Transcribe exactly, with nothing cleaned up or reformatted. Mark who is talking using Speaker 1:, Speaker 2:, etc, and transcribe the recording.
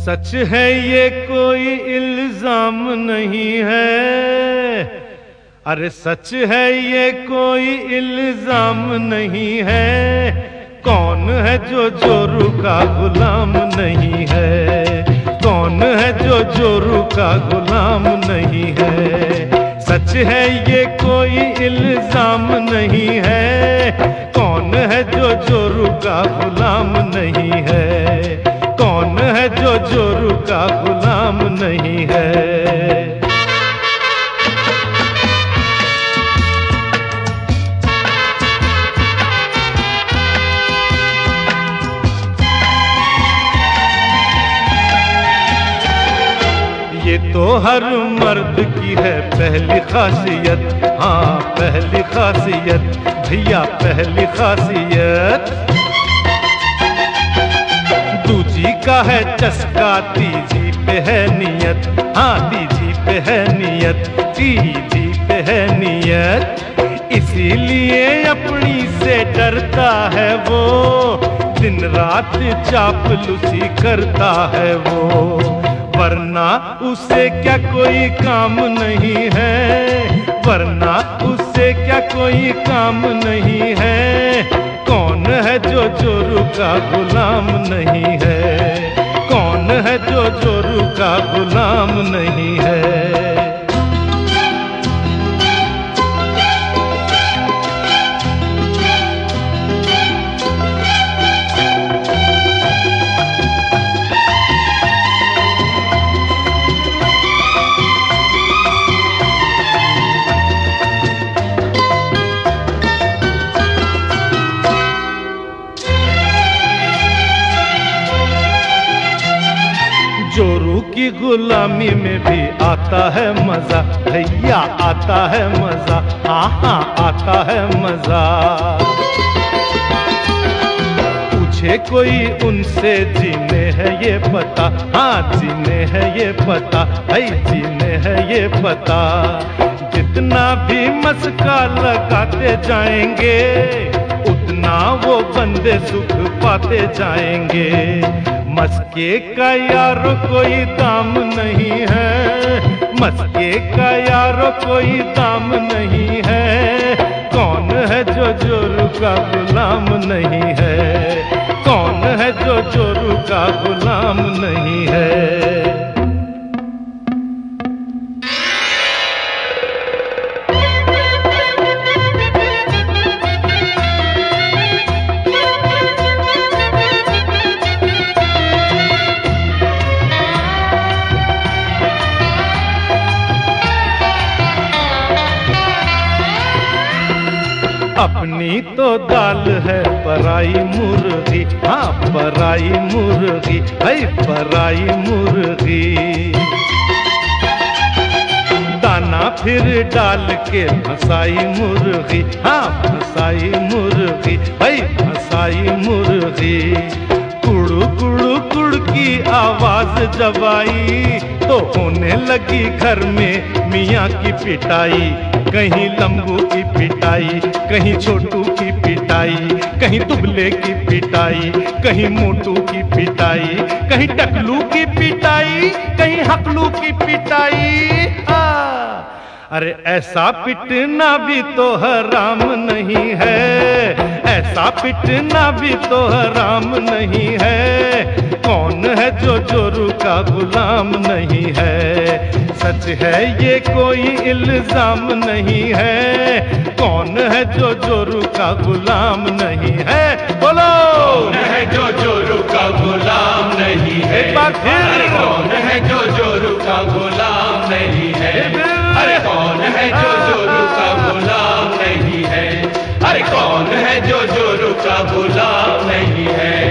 Speaker 1: सच है ये कोई इल्जाम नहीं है, अरे सच है ये कोई इल्जाम नहीं है। कौन है जो जोरू का गुलाम नहीं है, कौन है जो जोरू का गुलाम नहीं है। सच है ये कोई इल्जाम नहीं है, कौन है जो जोरू का गुलाम नहीं है, कौन है जो जोरू का गुलाम नहीं है। ये तो हर मर्द की है पहली खासियत, हाँ पहली खासियत भैया पहली खासियत। दूजी का है चस्का, तीजी पे है नियत, हाँ तीजी पे है नियत, तीजी पे है नियत। इसीलिए अपनी से डरता है वो, दिन रात चापलूसी करता है वो। वरना उसे क्या कोई काम नहीं है, वरना उसे क्या कोई काम नहीं है। कौन है जो जोरू का गुलाम नहीं है, कौन है जो जोरू का गुलाम नहीं है। जोरू की गुलामी में भी आता है मजा भैया, आता है मजा, हाँ हाँ आता है मजा। पूछे कोई उनसे जीने है ये पता, हाँ जीने है ये पता, भाई जीने है ये पता। जितना भी मस्का लगाते जाएंगे, उतना वो बंदे सुख पाते जाएंगे। मस्के का यारो कोई दाम नहीं है, मस्के का यारो कोई दाम नहीं है। कौन है जो जोरू का गुलाम नहीं है, कौन है जो जोरू का गुलाम नहीं है। अपनी तो दाल है पराई मुर्गी, हाँ पराई मुर्गी, भाई पराई मुर्गी। दाना फिर डाल के फसाई मुर्गी, हाँ फसाई मुर्गी, भाई फसाई मुर्गी। कुड़ू कुड़ू कुड़ की आवाज जब आई, तो होने लगी घर में मियाँ की पिटाई। कहीं लंबू की पिटाई, कहीं छोटू की पिटाई, कहीं दुबले की पिटाई, कहीं मोटू की पिटाई, कहीं टकलू की पिटाई, कहीं हकलू की पिटाई। हाँ अरे ऐसा पिटना भी तो हराम नहीं है, ऐसा पिटना भी तो हराम नहीं है। कौन है जो जोरू का गुलाम नहीं है। सच है ये कोई इल्जाम नहीं है, कौन है जो जोरू का गुलाम नहीं है। बोलो
Speaker 2: कौन है जो जोरू का गुलाम नहीं है।
Speaker 1: एक बार फिर
Speaker 2: अरे कौन है जो जोरू का गुलाम नहीं है। अरे कौन है जो जोरू का गुलाम नहीं है। अरे कौन है जो जोरू का गुलाम नहीं है।